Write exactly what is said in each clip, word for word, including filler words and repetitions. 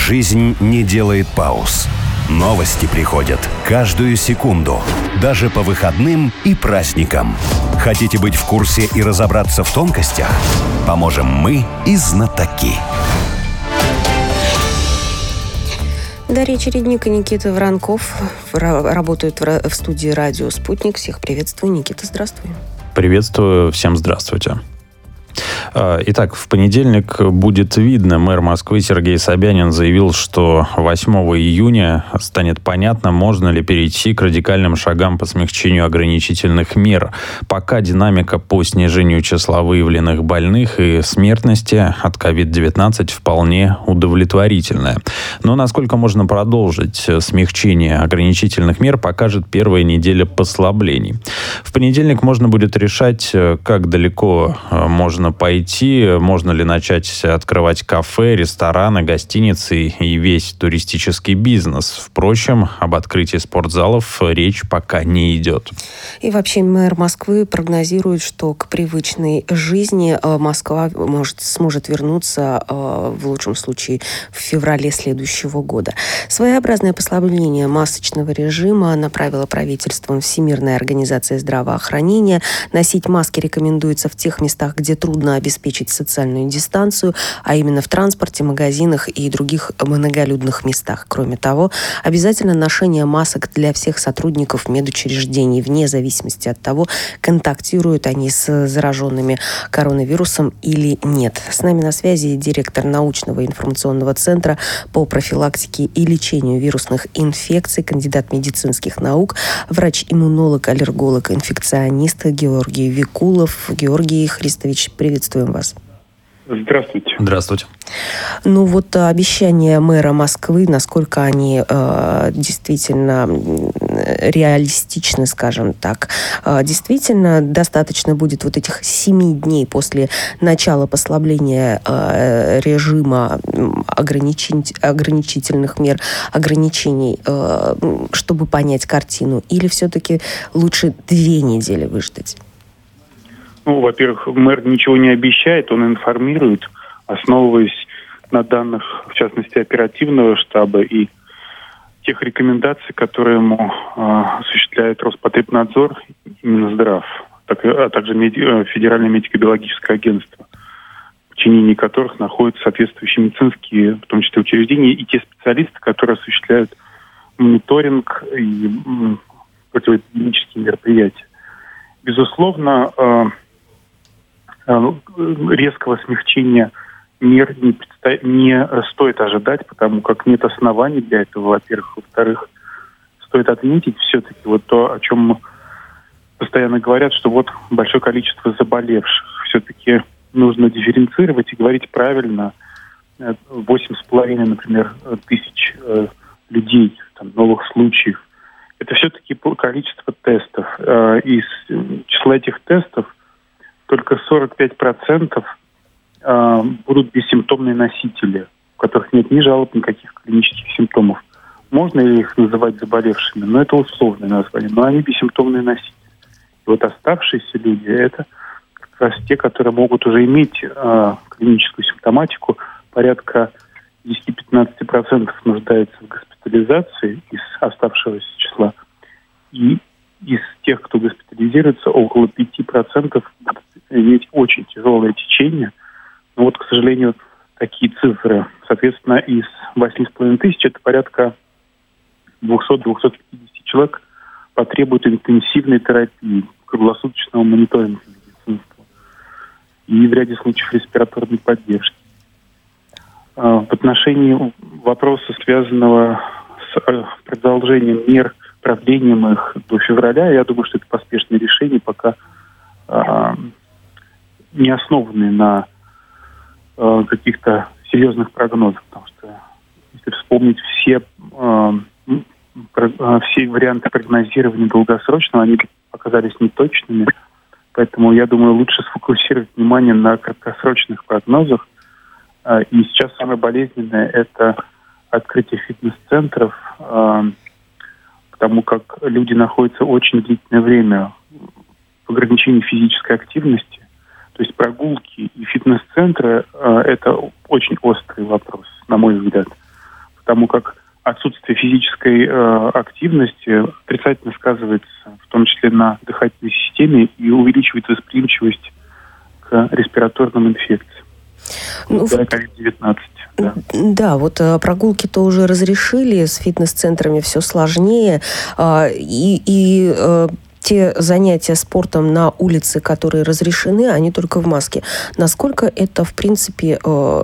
Жизнь не делает пауз. Новости приходят каждую секунду, даже по выходным и праздникам. Хотите быть в курсе и разобраться в тонкостях? Поможем мы и знатоки. Дарья Чередник и Никита Воронков работают в студии «Радио Спутник». Всех приветствую. Никита, здравствуй. Приветствую. Всем здравствуйте. Итак, в понедельник будет видно. Мэр Москвы Сергей Собянин заявил, что восьмого июня станет понятно, можно ли перейти к радикальным шагам по смягчению ограничительных мер. Пока динамика по снижению числа выявленных больных и смертности от ковид девятнадцать вполне удовлетворительная. Но насколько можно продолжить смягчение ограничительных мер, покажет первая неделя послаблений. В понедельник можно будет решать, как далеко можно пойти, можно ли начать открывать кафе, рестораны, гостиницы и весь туристический бизнес. Впрочем, об открытии спортзалов речь пока не идет. И вообще мэр Москвы прогнозирует, что к привычной жизни Москва может, сможет вернуться в лучшем случае в феврале следующего года. Своеобразное послабление масочного режима направило правительством Всемирная организация здравоохранения. Носить маски рекомендуется в тех местах, где трудно обеспечить социальную дистанцию, а именно в транспорте, магазинах и других многолюдных местах. Кроме того, обязательно ношение масок для всех сотрудников медучреждений, вне зависимости от того, контактируют они с зараженными коронавирусом или нет. С нами на связи директор научного информационного центра по профилактике и лечению вирусных инфекций, кандидат медицинских наук, врач-иммунолог, аллерголог, инфекционист Георгий Викулов. Георгий Христович, приветствуем вас. Здравствуйте. Здравствуйте. Ну вот обещания мэра Москвы, насколько они э, действительно реалистичны, скажем так. Э, действительно, достаточно будет вот этих семи дней после начала послабления э, режима ограничить, ограничительных мер, ограничений, э, чтобы понять картину? Или все-таки лучше две недели выждать? Ну, во-первых, мэр ничего не обещает, он информирует, основываясь на данных, в частности, оперативного штаба и тех рекомендаций, которые ему э, осуществляет Роспотребнадзор и Минздрав, так, а также меди- Федеральное медико-биологическое агентство, в подчинении которых находятся соответствующие медицинские, в том числе учреждения, и те специалисты, которые осуществляют мониторинг и м, противоэпидемические мероприятия. Безусловно, э, резкого смягчения мер не, предста... не стоит ожидать, потому как нет оснований для этого, во-первых. Во-вторых, стоит отметить все-таки вот то, о чем постоянно говорят, что вот большое количество заболевших. Все-таки нужно дифференцировать и говорить правильно. Восемь с половиной, например, тысяч э, людей, там, новых случаев. Это все-таки количество тестов. Э, из числа этих тестов только сорок пять процентов э, будут бессимптомные носители, у которых нет ни жалоб, никаких клинических симптомов. Можно ли их называть заболевшими? Но это условное название. Но они бессимптомные носители. И вот оставшиеся люди – это как раз те, которые могут уже иметь э, клиническую симптоматику. Порядка десять-пятнадцать процентов нуждается в госпитализации из оставшегося числа. И из тех, кто госпитализируется, около пять процентов будут иметь очень тяжелое течение. Но вот, к сожалению, такие цифры. Соответственно, из восьми с половиной тысяч это порядка двести-двести пятьдесят человек потребуют интенсивной терапии, круглосуточного мониторинга медицинского и в ряде случаев респираторной поддержки. В отношении вопроса, связанного с продолжением мер, продлением их до февраля, я думаю, что это поспешное решение, пока э, не основанные на э, каких-то серьезных прогнозах. Потому что, если вспомнить все, э, про, все варианты прогнозирования долгосрочного, они оказались неточными. Поэтому, я думаю, лучше сфокусировать внимание на краткосрочных прогнозах. Э, и сейчас самое болезненное – это открытие фитнес-центров, э, потому как люди находятся очень длительное время в ограничении физической активности. То есть прогулки и фитнес-центры э, – это очень острый вопрос, на мой взгляд. потому как отсутствие физической э, активности отрицательно сказывается, в том числе на дыхательной системе, и увеличивает восприимчивость к респираторным инфекциям. Ну, да, ковид девятнадцать. Да. да, вот прогулки-то уже разрешили, с фитнес-центрами все сложнее, и, и те занятия спортом на улице, которые разрешены, они только в маске. Насколько это, в принципе,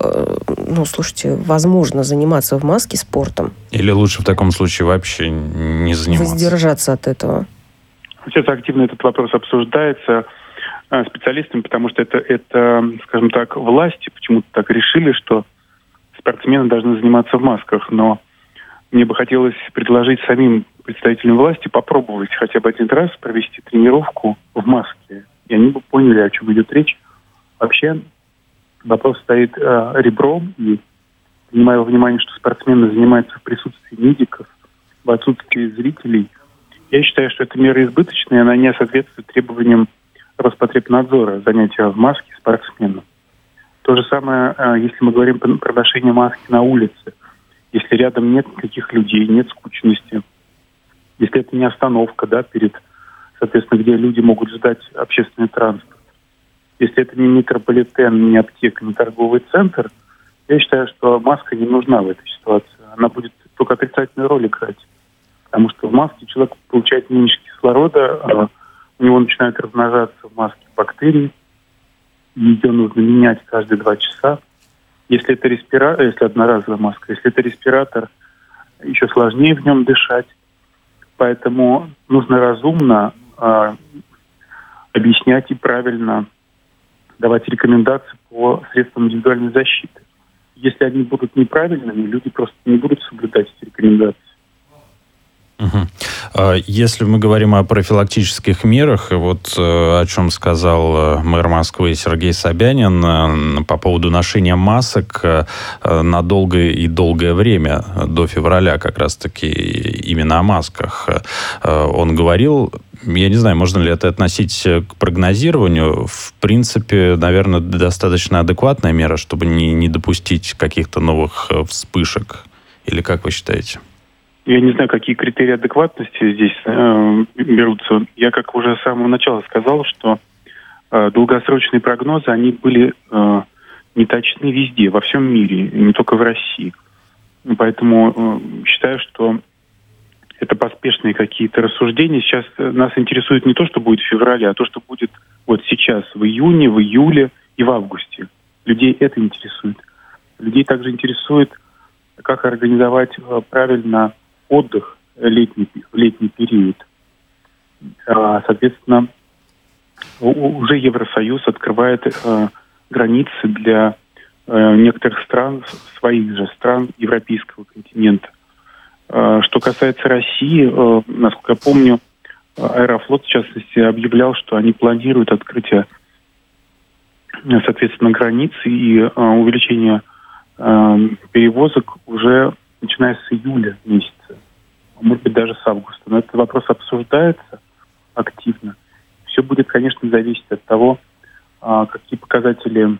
ну, слушайте, возможно заниматься в маске спортом? Или лучше в таком случае вообще не заниматься? Воздержаться от этого. Сейчас активно этот вопрос обсуждается специалистами, потому что это, это, скажем так, власти почему-то так решили, что спортсмены должны заниматься в масках. Но мне бы хотелось предложить самим представителям власти попробовать хотя бы один раз провести тренировку в маске. И они бы поняли, о чем идет речь. Вообще вопрос стоит э, ребром, и принимая во внимание, что спортсмены занимаются в присутствии медиков, в отсутствии зрителей, я считаю, что эта мера избыточная, она не соответствует требованиям Роспотребнадзора, занятия в маске спортсменам. То же самое, если мы говорим про ношение маски на улице. Если рядом нет никаких людей, нет скучности, если это не остановка, да, перед, соответственно, где люди могут ждать общественный транспорт, если это не метрополитен, не аптека, не торговый центр, я считаю, что маска не нужна в этой ситуации. Она будет только отрицательную роль играть. Потому что в маске человек получает меньше кислорода, у него начинают размножаться в маске бактерии, ее нужно менять каждые два часа. Если это респиратор, если одноразовая маска, если это респиратор, еще сложнее в нем дышать. Поэтому нужно разумно э, объяснять и правильно давать рекомендации по средствам индивидуальной защиты. Если они будут неправильными, люди просто не будут соблюдать эти рекомендации. Угу. Если мы говорим о профилактических мерах, вот о чем сказал мэр Москвы Сергей Собянин по поводу ношения масок на долгое и долгое время, до февраля как раз-таки именно о масках. Он говорил, я не знаю, можно ли это относить к прогнозированию, в принципе, наверное, достаточно адекватная мера, чтобы не, не допустить каких-то новых вспышек, или как вы считаете? Я не знаю, какие критерии адекватности здесь э, берутся. Я, как уже с самого начала сказал, что э, долгосрочные прогнозы, они были э, неточны везде, во всем мире, не только в России. Поэтому э, считаю, что это поспешные какие-то рассуждения. Сейчас нас интересует не то, что будет в феврале, а то, что будет вот сейчас, в июне, в июле и в августе. Людей это интересует. Людей также интересует, как организовать э, правильно отдых летний, в летний период. Соответственно, уже Евросоюз открывает э, границы для э, некоторых стран, своих же стран Европейского континента. Э, что касается России, э, насколько я помню, Аэрофлот, в частности, объявлял, что они планируют открытие, соответственно, границ и э, увеличение э, перевозок уже начиная с июля месяца, может быть, даже с августа. Но этот вопрос обсуждается активно. Все будет, конечно, зависеть от того, какие показатели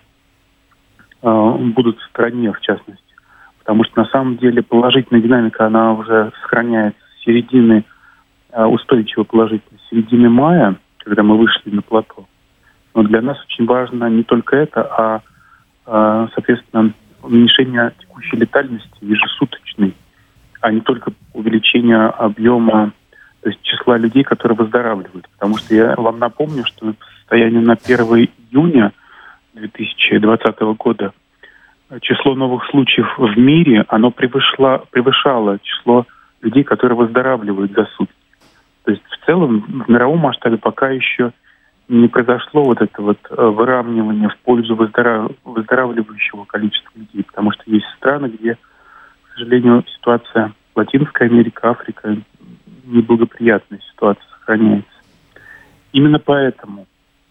будут в стране, в частности. Потому что, на самом деле, положительная динамика, она уже сохраняется с середины, устойчиво положительной, с середины мая, когда мы вышли на плато. Но для нас очень важно не только это, а, соответственно, уменьшение текущей летальности ежесуточной, а не только увеличение объема, то есть числа людей, которые выздоравливают. Потому что я вам напомню, что по состоянию на первое июня две тысячи двадцатого года число новых случаев в мире, оно превышло, превышало число людей, которые выздоравливают за сутки. То есть в целом в мировом масштабе пока еще не произошло вот это вот выравнивание в пользу выздорав... выздоравливающего количества людей, потому что есть страны, где, к сожалению, ситуация Латинская Америка, Африка, неблагоприятная ситуация сохраняется. Именно поэтому,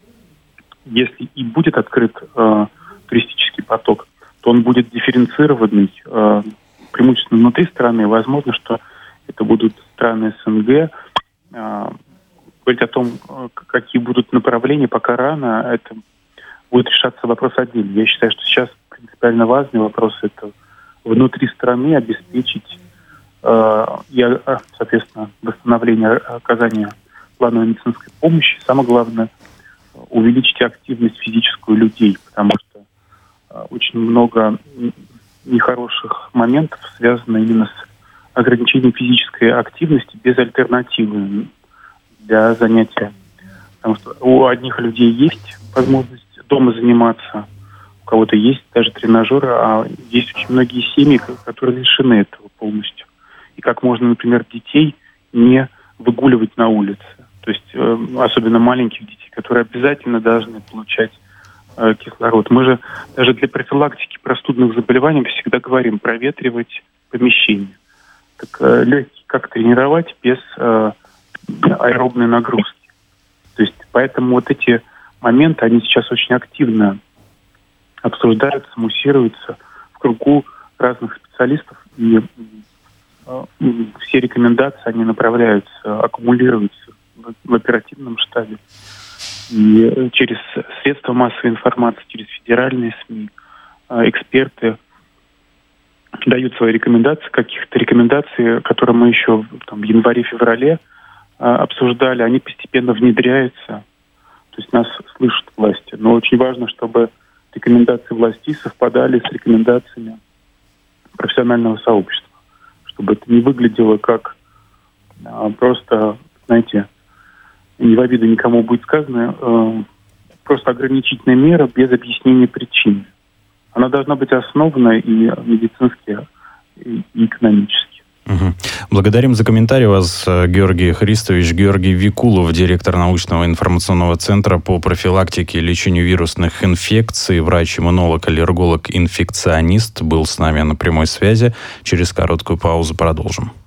если и будет открыт э, туристический поток, то он будет дифференцированный, э, преимущественно внутри страны. Возможно, что это будут страны СНГ. Э, говорить о том, какие будут направления, пока рано, это будет решаться вопрос отдельно. Я считаю, что сейчас принципиально важный вопрос – это внутри страны обеспечить э, и, соответственно, восстановление оказания плановой медицинской помощи. Самое главное — увеличить активность физическую людей, потому что э, очень много нехороших моментов связано именно с ограничением физической активности без альтернативы для занятия. Потому что у одних людей есть возможность дома заниматься, у кого-то есть даже тренажеры, а есть очень многие семьи, которые лишены этого полностью. И как можно, например, детей не выгуливать на улице. То есть э, особенно маленьких детей, которые обязательно должны получать э, кислород. Мы же даже для профилактики простудных заболеваний всегда говорим проветривать помещение. Так э, легкие как тренировать без э, аэробной нагрузки. То есть поэтому вот эти моменты, они сейчас очень активно обсуждаются, муссируются в кругу разных специалистов, и э, все рекомендации, они направляются, аккумулируются в, в оперативном штабе. И через средства массовой информации, через федеральные СМИ э, эксперты дают свои рекомендации, каких-то рекомендаций, которые мы еще там, в январе-феврале э, обсуждали, они постепенно внедряются. То есть нас слышат власти. Но очень важно, чтобы рекомендации властей совпадали с рекомендациями профессионального сообщества. Чтобы это не выглядело как а, просто, знаете, не в обиду никому будет сказано, а, просто ограничительная мера без объяснения причин. Она должна быть основана и медицински, и экономически. Угу. Благодарим за комментарий вас, Георгий Христович. Георгий Викулов, директор научного информационного центра по профилактике и лечению вирусных инфекций, врач-иммунолог, аллерголог, инфекционист, был с нами на прямой связи. Через короткую паузу продолжим.